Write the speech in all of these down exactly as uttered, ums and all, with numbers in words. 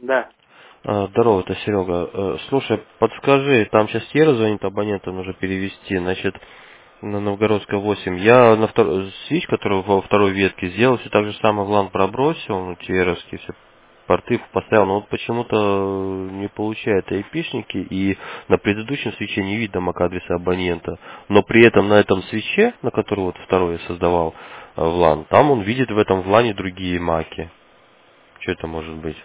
Да. А, Здорово, это Серега. Э, Слушай, подскажи, там сейчас Ера звонит, абонента нужно перевести, значит, на Новгородская восемь. Я на втор... свич, который во второй ветке, сделал все так же самое, в лан пробросил, ну, тееровские все порты поставил, но вот почему-то не получает айпишники, и на предыдущем свече не видно мак-адреса абонента. Но при этом на этом свече, на который вот второй я создавал э, в лан, там он видит в этом влане другие маки. Что это может быть?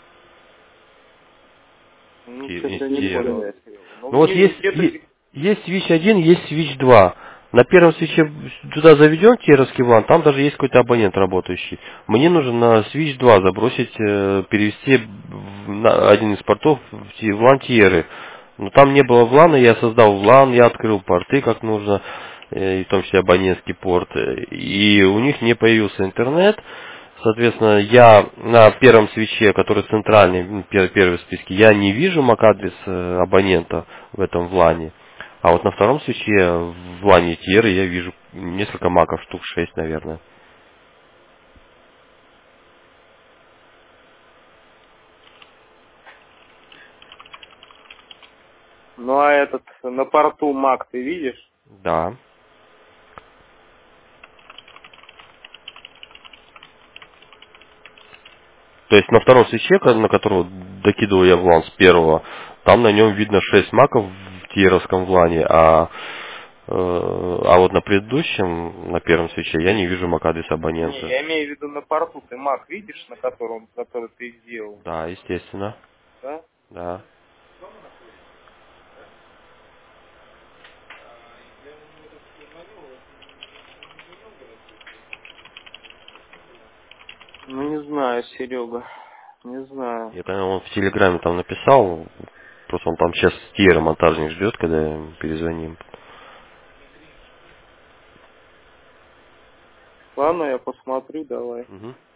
Ну, Те- что-то из не тиер. понял я, Серега. Ну, Ну вот вне- есть, где-то... е- есть свич один, есть свич два. На первом свече туда заведен тиеровский ван, там даже есть какой-то абонент работающий. Мне нужно на свич два забросить, э, перевести в- на один из портов в ти- в лан тиеры. Но там не было влана, я создал влан, я открыл порты как нужно, э, и в том числе абонентский порт. э, И у них не появился интернет. Соответственно, я на первом свече, который центральный, ну, пер- первый в списке, я не вижу мак-адрес э, абонента в этом влане. А вот на втором свече в влане Тьеры я вижу несколько маков, штук шесть, наверное. Ну, а этот, на порту Мак ты видишь? Да. То есть на втором свече, ко- на которого докидывал я влан с первого, там на нем видно шесть маков в тьеровском влане, а, э, а вот на предыдущем, на первом свече, я не вижу мак-адреса Не, абонента. я имею в виду на порту. Ты Мак видишь, на котором, который ты сделал? Да, естественно. Да? Да. Ну, не знаю, Серега. Не знаю. Я понял, он в Телеграме там написал, просто он там сейчас Тьера монтажник ждет, когда ему перезвоним. Ладно, я посмотрю, давай. Мгм.